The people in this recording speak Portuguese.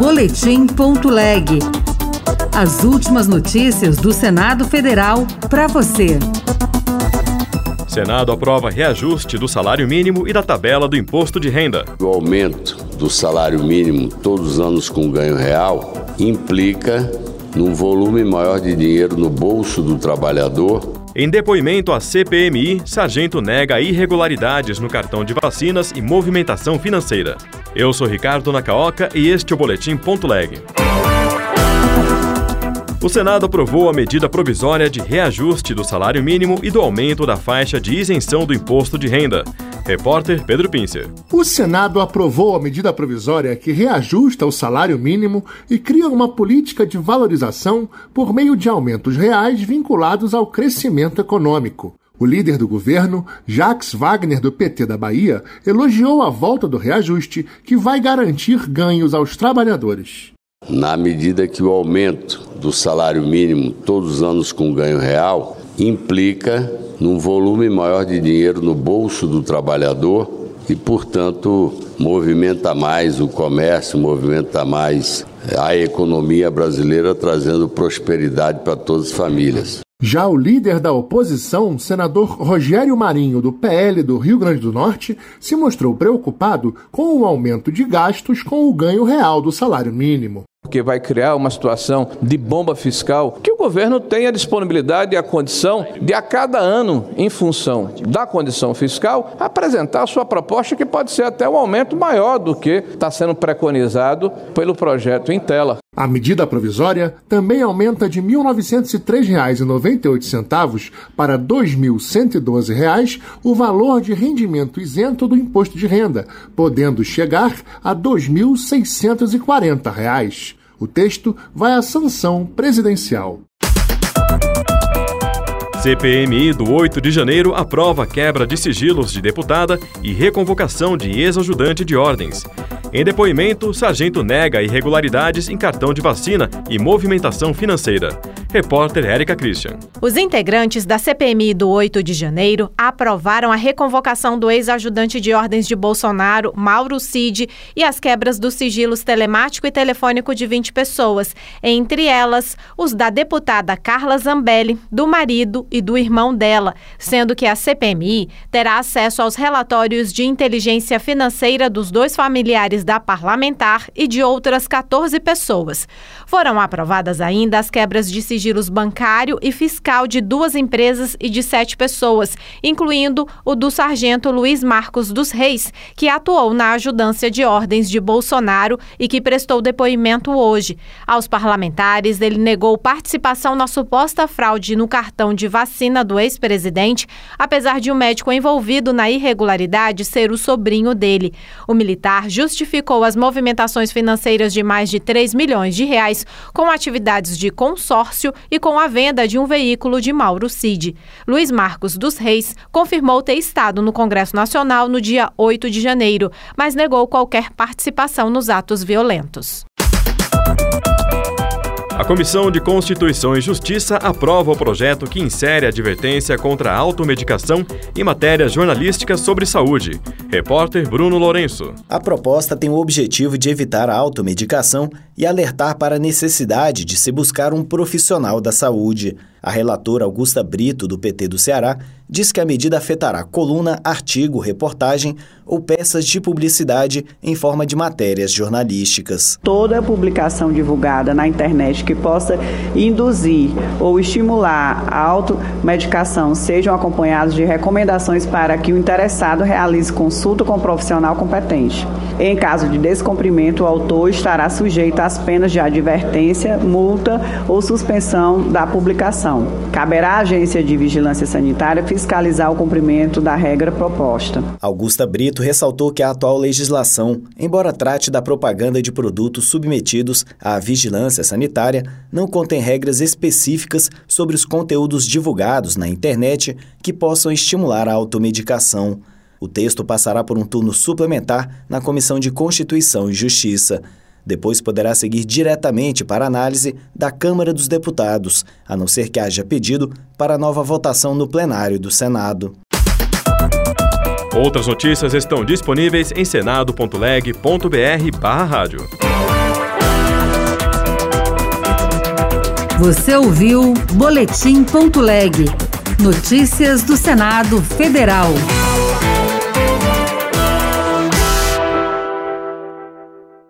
Boletim.leg. As últimas notícias do Senado Federal para você. Senado aprova reajuste do salário mínimo e da tabela do imposto de renda. O aumento do salário mínimo todos os anos com ganho real implica num volume maior de dinheiro no bolso do trabalhador. Em depoimento à CPMI, Sargento nega irregularidades no cartão de vacinas e movimentação financeira. Eu sou Ricardo Nacaoca e este é o Boletim.leg. O Senado aprovou a medida provisória de reajuste do salário mínimo e do aumento da faixa de isenção do imposto de renda. Repórter Pedro Pincer. O Senado aprovou a medida provisória que reajusta o salário mínimo e cria uma política de valorização por meio de aumentos reais vinculados ao crescimento econômico. O líder do governo, Jacques Wagner, do PT da Bahia, elogiou a volta do reajuste, que vai garantir ganhos aos trabalhadores. Na medida que o aumento do salário mínimo todos os anos com ganho real implica num volume maior de dinheiro no bolso do trabalhador e, portanto, movimenta mais o comércio, movimenta mais a economia brasileira, trazendo prosperidade para todas as famílias. Já o líder da oposição, senador Rogério Marinho, do PL do Rio Grande do Norte, se mostrou preocupado com o aumento de gastos com o ganho real do salário mínimo. Porque vai criar uma situação de bomba fiscal, que o governo tem a disponibilidade e a condição de, a cada ano, em função da condição fiscal, apresentar a sua proposta, que pode ser até um aumento maior do que está sendo preconizado pelo projeto em tela. A medida provisória também aumenta de R$ 1.903,98 para R$ 2.112 o valor de rendimento isento do imposto de renda, podendo chegar a R$ 2.640. O texto vai à sanção presidencial. CPMI do 8 de janeiro aprova a quebra de sigilos de deputada e reconvocação de ex-ajudante de ordens. Em depoimento, Sargento nega irregularidades em cartão de vacina e movimentação financeira. Repórter Érica Christian. Os integrantes da CPMI do 8 de janeiro aprovaram a reconvocação do ex-ajudante de ordens de Bolsonaro, Mauro Cid, e as quebras dos sigilos telemático e telefônico de 20 pessoas, entre elas os da deputada Carla Zambelli, do marido e do irmão dela, sendo que a CPMI terá acesso aos relatórios de inteligência financeira dos dois familiares da parlamentar e de outras 14 pessoas. Foram aprovadas ainda as quebras de sigilos bancário e fiscal de 2 empresas e de 7 pessoas, incluindo o do sargento Luiz Marcos dos Reis, que atuou na ajudância de ordens de Bolsonaro e que prestou depoimento hoje. Aos parlamentares, ele negou participação na suposta fraude no cartão de vacina do ex-presidente, apesar de o médico envolvido na irregularidade ser o sobrinho dele. O militar justificou as movimentações financeiras de mais de R$3 milhões com atividades de consórcio e com a venda de um veículo de Mauro Cid. Luiz Marcos dos Reis confirmou ter estado no Congresso Nacional no dia 8 de janeiro, mas negou qualquer participação nos atos violentos. A Comissão de Constituição e Justiça aprova o projeto que insere a advertência contra a automedicação em matérias jornalísticas sobre saúde. Repórter Bruno Lourenço. A proposta tem o objetivo de evitar a automedicação e alertar para a necessidade de se buscar um profissional da saúde. A relatora Augusta Brito, do PT do Ceará, diz que a medida afetará coluna, artigo, reportagem ou peças de publicidade em forma de matérias jornalísticas. Toda publicação divulgada na internet que possa induzir ou estimular a automedicação sejam acompanhados de recomendações para que o interessado realize consulta com um profissional competente. Em caso de descumprimento, o autor estará sujeito às penas de advertência, multa ou suspensão da publicação. Caberá à Agência de Vigilância Sanitária fiscalizar o cumprimento da regra proposta. Augusta Brito ressaltou que a atual legislação, embora trate da propaganda de produtos submetidos à vigilância sanitária, não contém regras específicas sobre os conteúdos divulgados na internet que possam estimular a automedicação. O texto passará por um turno suplementar na Comissão de Constituição e Justiça. Depois poderá seguir diretamente para análise da Câmara dos Deputados, a não ser que haja pedido para nova votação no plenário do Senado. Outras notícias estão disponíveis em senado.leg.br/rádio. Você ouviu Boletim.leg. Notícias do Senado Federal.